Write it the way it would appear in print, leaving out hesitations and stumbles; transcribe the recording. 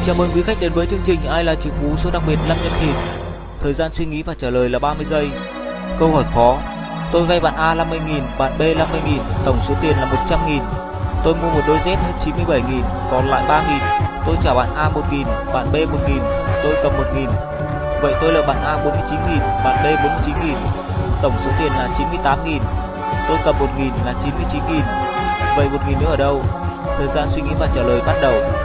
Chào mừng quý khách đến với chương trình Ai là triệu phú số đặc biệt 5 nhân thìn. Thời gian suy nghĩ và trả lời là 30 giây. Câu hỏi khó. Tôi vay bạn A 50.000, bạn B 50.000, tổng số tiền là 100.000. Tôi mua một đôi dép hết 97.000, còn lại 3.000. Tôi trả bạn A 1.000, bạn B 1.000, tôi cầm 1.000. Vậy tôi nợ bạn A 49.000, bạn B 49.000. Tổng số tiền là 98.000. Tôi cầm 1.000 là 99.000. Vậy 1.000 nữa ở đâu? Thời gian suy nghĩ và trả lời bắt đầu.